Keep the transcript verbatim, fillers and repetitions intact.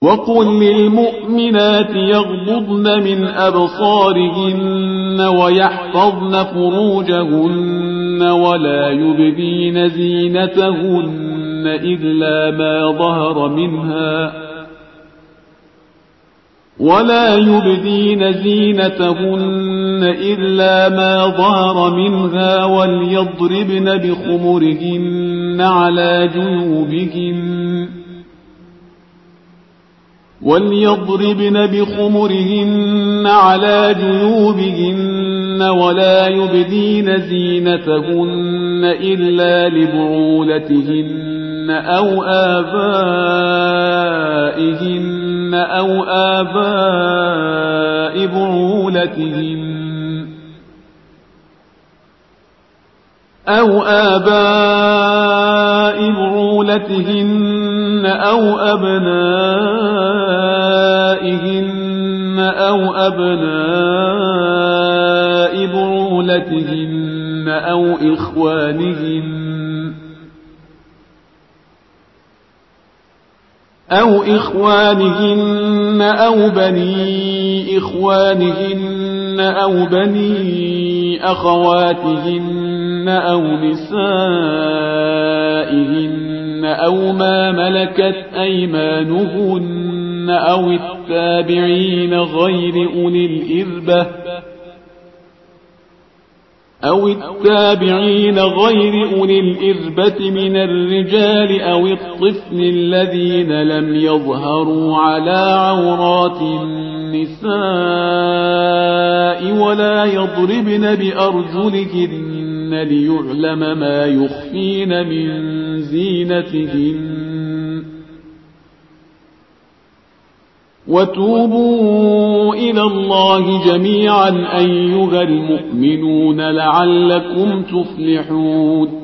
وقل للمؤمنات يغضضن من أبصارهن ويحفظن فروجهن ولا يبدين زينتهن إلا ما ظهر منها ولا يبدين زينتهن إلا ما ظهر منها وليضربن بخمرهن على جيوبهن وليضربن بخمرهن على جيوبهن ولا يبدين زينتهن إلا لبعولتهن أو آبائهن أو آباء بعولتهن أو آباء بعولتهن أو أبنائهن أو أبناء بعولتهن أو إخوانهن أو إخوانهن أو بني إخوانهن أو بني أخواتهن أو نسائهن أو ما ملكت أيمانهن أو التابعين غير أولي الإربة أو التابعين غير أولي الإربة من الرجال أو الطفل الذين لم يظهروا على عورات النساء ولا يضربن بأرجلهن ليعلم ما يخفين من زينتهن وتوبوا إلى الله جميعا أيها المؤمنون لعلكم تفلحون